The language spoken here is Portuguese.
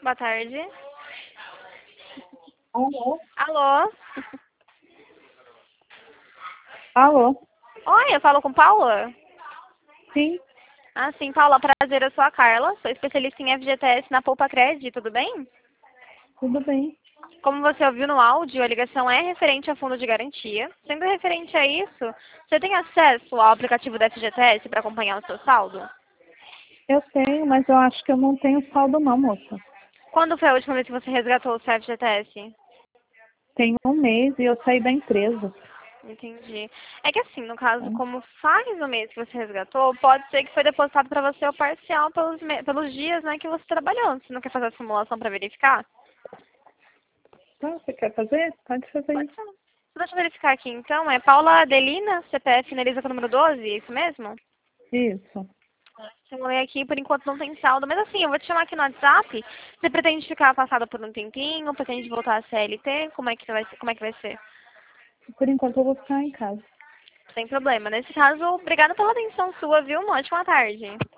Boa tarde. Alô? Alô? Alô? Oi, eu falo com Paula? Sim, Ah, sim, Paula, prazer, eu sou a Carla, sou especialista em FGTS na Poupa Cred, tudo bem? tudo bem. Como você ouviu no áudio, a ligação é referente ao fundo de garantia. Sendo referente a isso, você tem acesso ao aplicativo da FGTS para acompanhar o seu saldo? Eu tenho, mas eu acho que eu não tenho saldo não, moça. Quando foi a última vez que você resgatou o seu FGTS? Tem um mês e eu saí da empresa. Entendi. É que assim, no caso, como faz o mês que você resgatou, pode ser que foi depositado para você o parcial pelos dias, né, que você trabalhou. Você não quer fazer a simulação para verificar? Tá, você quer fazer? Pode fazer Pode isso. ser. Deixa eu verificar aqui, então. É Paula Adelina, CPF finaliza com o número 12, é isso mesmo? Isso. Simulei aqui, por enquanto não tem saldo. Mas assim, eu vou te chamar aqui no WhatsApp. Você pretende ficar afastada por um tempinho? Pretende voltar a CLT? Como é que vai ser? Como é que vai ser? Por enquanto eu vou ficar em casa. Sem problema. Nesse caso, obrigada pela atenção sua, viu? Uma ótima tarde.